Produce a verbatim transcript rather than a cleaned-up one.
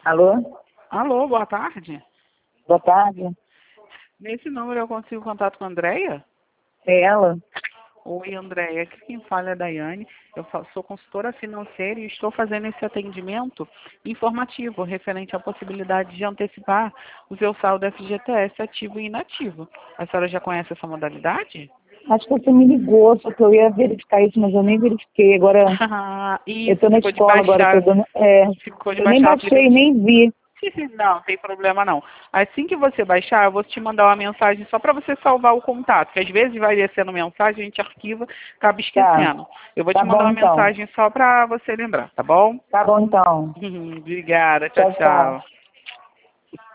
Alô? Alô, boa tarde. Boa tarde. Nesse número eu consigo contato com a Andréia? É ela? Oi, Andréia. Aqui quem fala é a Daiane. Eu fa- sou consultora financeira e estou fazendo esse atendimento informativo referente à possibilidade de antecipar o seu saldo F G T S ativo e inativo. A senhora já conhece essa modalidade? Acho que você me ligou, só que eu ia verificar isso, mas eu nem verifiquei. Agora, Ah, eu isso, tô na ficou de escola agora, tô baixar, dando... É, ficou de eu nem baixar o baixei, aplicativo. nem vi. Não, não tem problema não. Assim que você baixar, eu vou te mandar uma mensagem só para você salvar o contato, que às vezes vai descendo mensagem, a gente arquiva, acaba Tá, esquecendo. Eu vou te tá mandar bom uma então. mensagem só para você lembrar, tá bom? Tá bom então. Obrigada, tchau, Tchau, tchau. tchau.